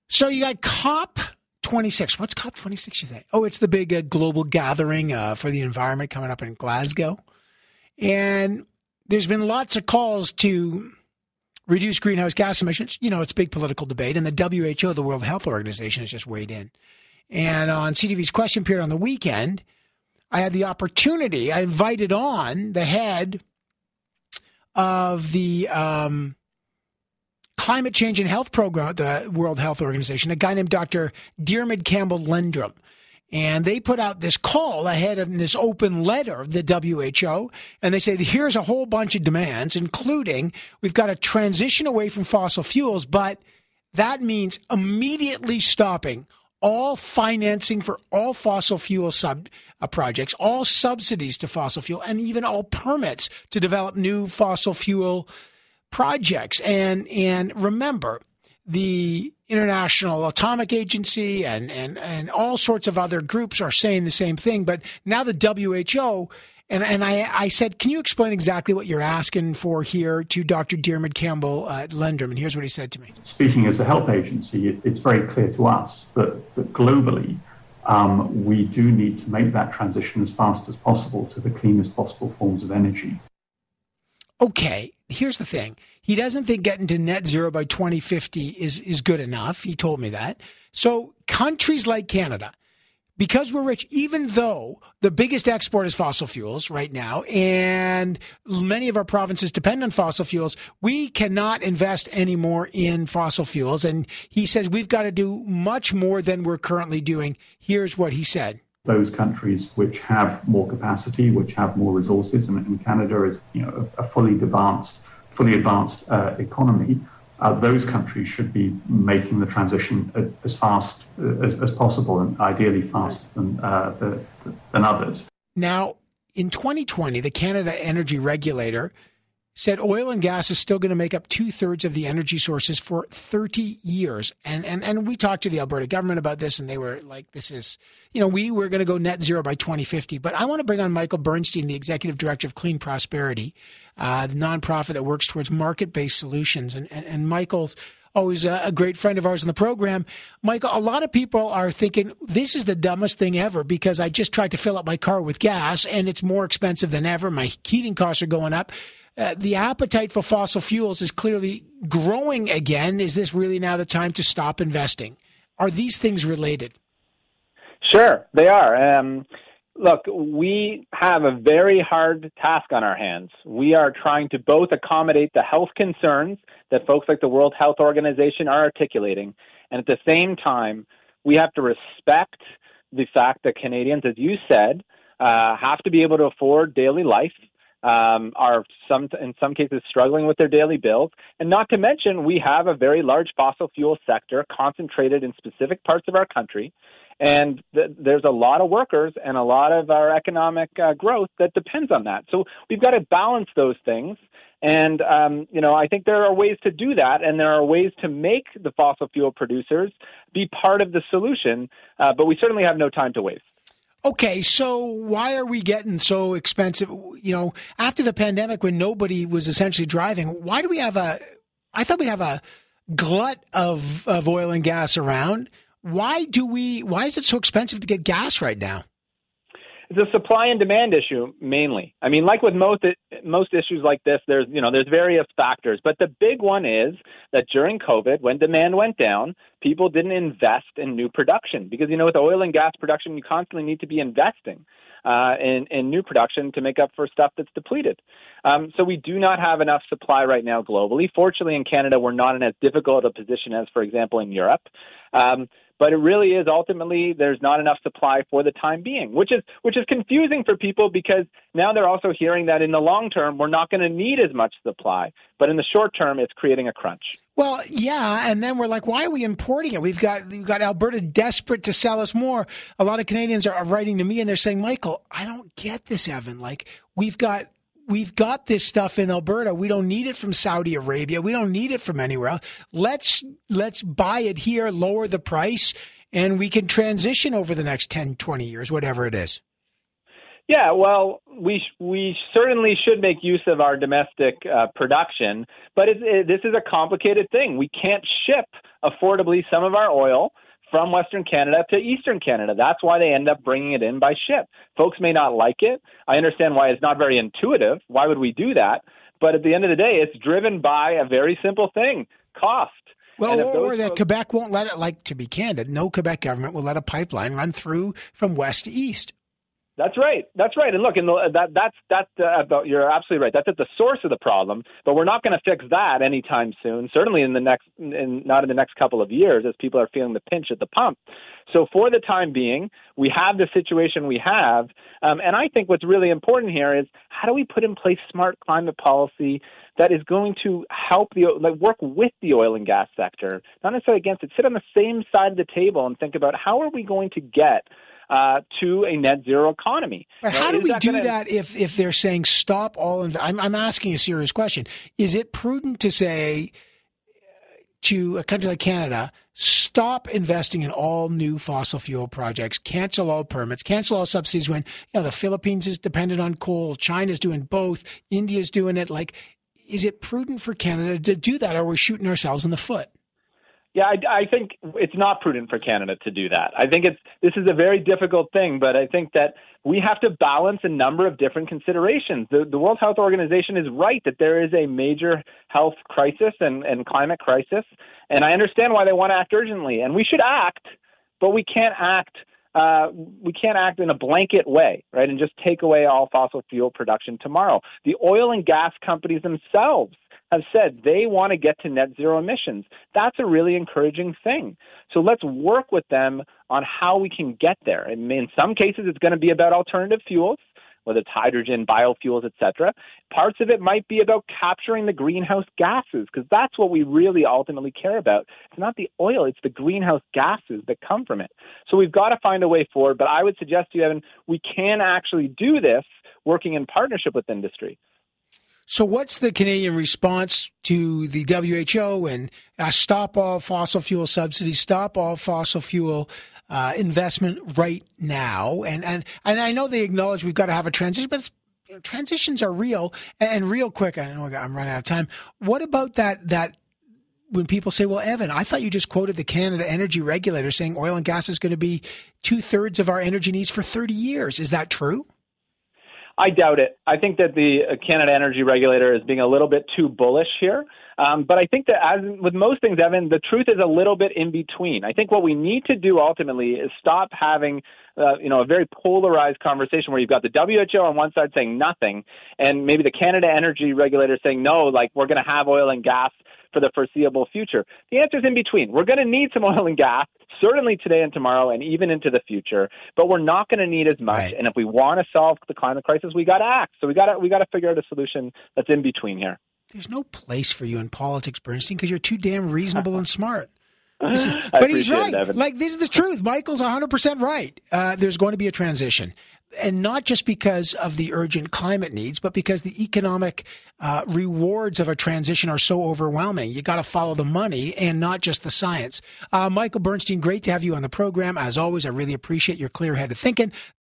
So you got COP26. What's COP26, you think? Oh, it's the big global gathering for the environment coming up in Glasgow. And there's been lots of calls to reduce greenhouse gas emissions. You know, it's a big political debate. And the WHO, the World Health Organization, has just weighed in. And on CTV's Question Period on the weekend, I had the opportunity. I invited on the head of the Climate Change and Health Program, the World Health Organization, a guy named Dr. Diarmuid Campbell-Landrum. And they put out this call ahead of this open letter of the WHO. And they say, here's a whole bunch of demands, including we've got to transition away from fossil fuels, but that means immediately stopping all financing for all fossil fuel projects, all subsidies to fossil fuel, and even all permits to develop new fossil fuel projects. And remember, the International Atomic Agency and all sorts of other groups are saying the same thing. But now the WHO, and I said, can you explain exactly what you're asking for here to Dr. Diarmuid Campbell-Landrum? And here's what he said to me. Speaking as a health agency, it's very clear to us that globally, we do need to make that transition as fast as possible to the cleanest possible forms of energy. Okay, here's the thing. He doesn't think getting to net zero by 2050 is good enough. He told me that. So countries like Canada, because we're rich, even though the biggest export is fossil fuels right now, and many of our provinces depend on fossil fuels, we cannot invest anymore in fossil fuels. And he says we've got to do much more than we're currently doing. Here's what he said. Those countries which have more capacity, which have more resources, and Canada is, a fully advanced economy. Those countries should be making the transition as fast as possible, and ideally faster than others. Now, in 2020, the Canada Energy Regulator said oil and gas is still going to make up 2/3 of the energy sources for 30 years. And we talked to the Alberta government about this, and they were like, this is, we were going to go net zero by 2050. But I want to bring on Michael Bernstein, the Executive Director of Clean Prosperity, the nonprofit that works towards market-based solutions. And Michael's always a great friend of ours on the program. Michael, a lot of people are thinking this is the dumbest thing ever because I just tried to fill up my car with gas, and it's more expensive than ever. My heating costs are going up. The appetite for fossil fuels is clearly growing again. Is this really now the time to stop investing? Are these things related? Sure, they are. Look, we have a very hard task on our hands. We are trying to both accommodate the health concerns that folks like the World Health Organization are articulating, and at the same time, we have to respect the fact that Canadians, as you said, have to be able to afford daily life, are in some cases struggling with their daily bills. And not to mention, we have a very large fossil fuel sector concentrated in specific parts of our country. And there's a lot of workers and a lot of our economic growth that depends on that. So we've got to balance those things. And, I think there are ways to do that, and there are ways to make the fossil fuel producers be part of the solution, but we certainly have no time to waste. Okay, so why are we getting so expensive? After the pandemic when nobody was essentially driving, why do we have I thought we'd have a glut of oil and gas around. Why is it so expensive to get gas right now? It's a supply and demand issue mainly. I mean, like with most issues like this, there's various factors, but the big one is that during COVID, when demand went down, people didn't invest in new production because, with oil and gas production, you constantly need to be investing in new production to make up for stuff that's depleted. So we do not have enough supply right now globally. Fortunately, in Canada, we're not in as difficult a position as, for example, in Europe. But it really is ultimately there's not enough supply for the time being, which is confusing for people because now they're also hearing that in the long term we're not going to need as much supply, but in the short term it's creating a crunch. Well, yeah, and then we're like, why are we importing it? We've got Alberta desperate to sell us more. A lot of Canadians are writing to me and they're saying, Michael, I don't get this, Evan. Like we've got this stuff in Alberta. We don't need it from Saudi Arabia. We don't need it from anywhere else. Let's buy it here, lower the price, and we can transition over the next 10, 20 years, whatever it is. Yeah, well, we certainly should make use of our domestic production, but this is a complicated thing. We can't ship affordably some of our oil from Western Canada to Eastern Canada. That's why they end up bringing it in by ship. Folks may not like it. I understand why it's not very intuitive. Why would we do that? But at the end of the day, it's driven by a very simple thing, cost. Well, or that Quebec won't let it, like, to be candid, no Quebec government will let a pipeline run through from west to east. That's right. That's right. And look, you're absolutely right. That's at the source of the problem, but we're not going to fix that anytime soon. Certainly not in the next couple of years, as people are feeling the pinch at the pump. So for the time being, we have the situation we have, and I think what's really important here is how do we put in place smart climate policy that is going to help work with the oil and gas sector, not necessarily against it. Sit on the same side of the table and think about how are we going to get to a net zero economy. But how do we do that if they're saying stop all? I'm asking a serious question. Is it prudent to say to a country like Canada, stop investing in all new fossil fuel projects, cancel all permits, cancel all subsidies when the Philippines is dependent on coal, China's doing both, India's doing it? Like, is it prudent for Canada to do that, or are we shooting ourselves in the foot? Yeah, I think it's not prudent for Canada to do that. I think this is a very difficult thing, but I think that we have to balance a number of different considerations. The World Health Organization is right that there is a major health crisis and climate crisis, and I understand why they want to act urgently. And we should act, but we can't act in a blanket way, right, and just take away all fossil fuel production tomorrow. The oil and gas companies themselves have said they want to get to net zero emissions. That's a really encouraging thing. So let's work with them on how we can get there. And in some cases, it's going to be about alternative fuels, whether it's hydrogen, biofuels, et cetera. Parts of it might be about capturing the greenhouse gases, because that's what we really ultimately care about. It's not the oil, it's the greenhouse gases that come from it. So we've got to find a way forward. But I would suggest to you, Evan, we can actually do this working in partnership with industry. So what's the Canadian response to the WHO and stop all fossil fuel subsidies, stop all fossil fuel investment right now? And I know they acknowledge we've got to have a transition, but transitions are real and real quick. I know I'm running out of time. What about that when people say, well, Evan, I thought you just quoted the Canada Energy Regulator saying oil and gas is going to be 2/3 of our energy needs for 30 years. Is that true? I doubt it. I think that the Canada Energy Regulator is being a little bit too bullish here. But I think that, as with most things, Evan, the truth is a little bit in between. I think what we need to do ultimately is stop having a very polarized conversation where you've got the WHO on one side saying nothing, and maybe the Canada Energy Regulator saying no, like we're going to have oil and gas for the foreseeable future. The answer is in between. We're going to need some oil and gas, certainly today and tomorrow and even into the future, but we're not going to need as much. Right. And if we want to solve the climate crisis, we got to act. So we got to figure out a solution that's in between here. There's no place for you in politics, Bernstein, because you're too damn reasonable and smart. But he's right. This is the truth. Michael's 100% right. There's going to be a transition. And not just because of the urgent climate needs, but because the economic rewards of a transition are so overwhelming. You got to follow the money and not just the science. Michael Bernstein, great to have you on the program. As always, I really appreciate your clear-headed thinking.